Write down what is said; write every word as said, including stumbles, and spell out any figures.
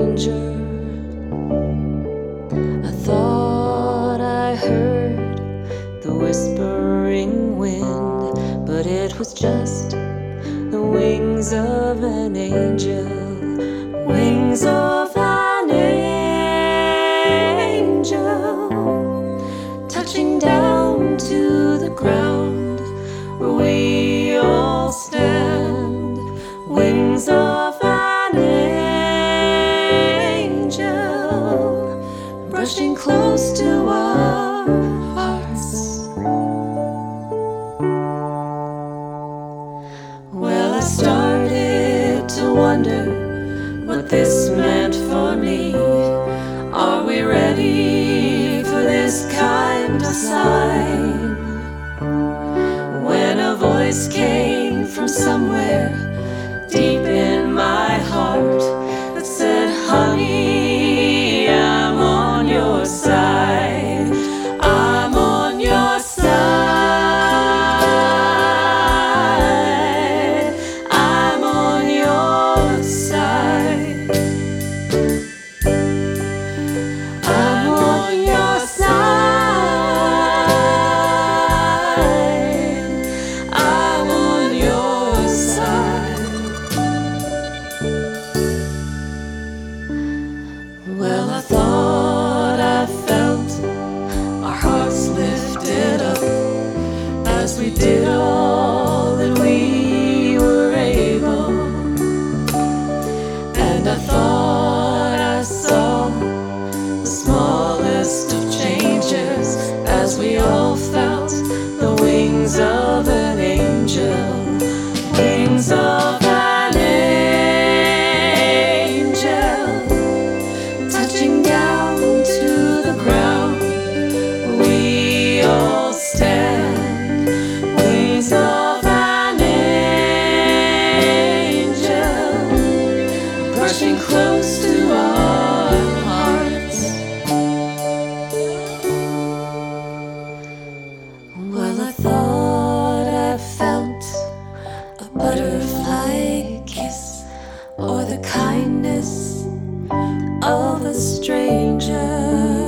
danger. I thought I heard the whispering wind, but it was just the wings of an angel. Wings of an angel, touching down to the ground where we all stand. Wings of an angel, brushing close to our hearts. Well, I started to wonder what this meant for me. Are we ready for this kind of sign? When a voice came from somewhere deep in my heart that said, honey, I'm on your side. I'm on your side. I'm on your side. I'm on your side. I'm on your side. Well, I thought I felt our hearts lifted up as we did all that we were able. And I thought I saw the smallest of changes as we all felt the wings of an angel. Wings of an angel, touching down to the ground where we all stand. Wings of an angel, brushing close to our hearts. Well, I thought I felt a butterfly kiss, or the kindness of a stranger.